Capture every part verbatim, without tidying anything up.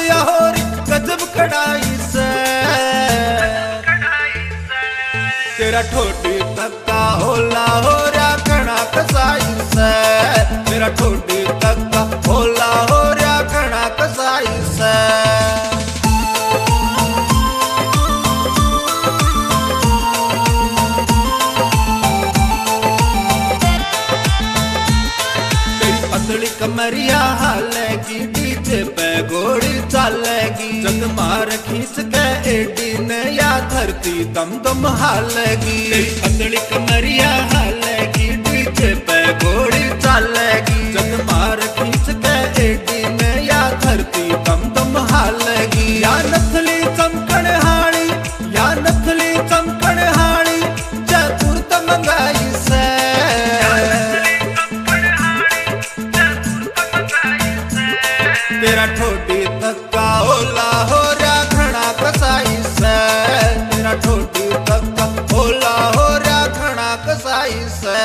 लिया होरी गजब कढ़ाई से। तेरा ठोडी तक्का होला हो रहा घना कसाई से। तेरा ठोडी तक्का होला हो रहा घना कसाई से। पतली कमरिया हालेगी डीजे पे घोड़ी चालेगी। जग मार खींच के एडी ने या धरती दम दम हालेगी। पतली कमरिया हालेगी डीजे पे घोड़ी चालेगी। जग मार खींच के एडी ने या धरती दम दम हालेगी। या नथली चमकण हाड़ी या नथली चमकण हाड़ी जयपुर तमंगाई से। तेरा ठोडी तक्का होला हो रहा घना कसाई से। तेरा ठोडी तक्का होला हो रहा घना कसाई से।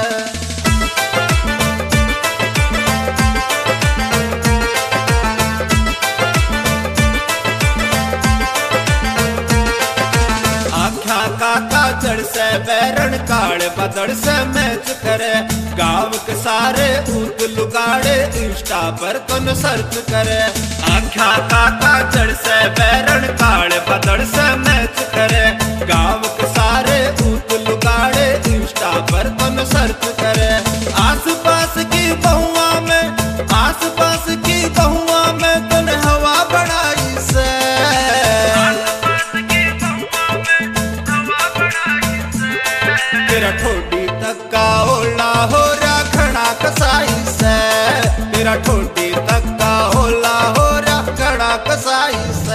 आख्या काका जड़ से बैरण काले बदड़ से मैच करे। गाँव के सारे ऊत लुगाड़े इंस्टा पर कौन सर्च करे। आख्या काका जड़ से बैरण काले बदड़ से मैच करे। गाँव के सारे ऊत लुगाड़े इंस्टा पर कौन सर्च करे। आस पास की बहुआ में आस पास की बहुआ में तून हवा बनाई से। तेरा ठोडी तक्का होला हो रहा घना कसाई से। तेरा ठोडी तक्का होला हो रहा घना कसाई से।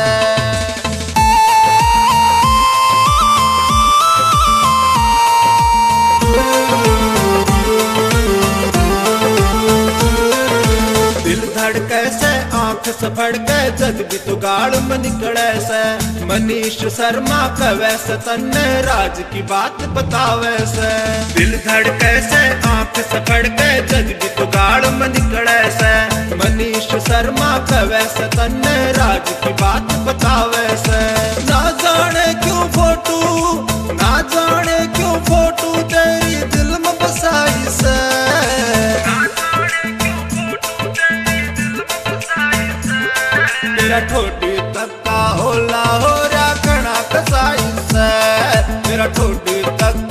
दिल धड़के से आंख से फड़के जग भी तो गाड़ में निकले से। मनीष शर्मा कवे से तन्ने राज की बात बतावे से। दिल धड़के से आंख से फड़के जग भी तो गाड़ में निकले से। मनीष शर्मा कवे से तन्ने राज की बात बतावे से। ना जाने क्यों फोटू ना जाने क्यों फोटू तेरी दिल में बसाई से। तेरा ठोडी तक्का होला हो रहा घना कसाई से। तेरा ठोडी तक्का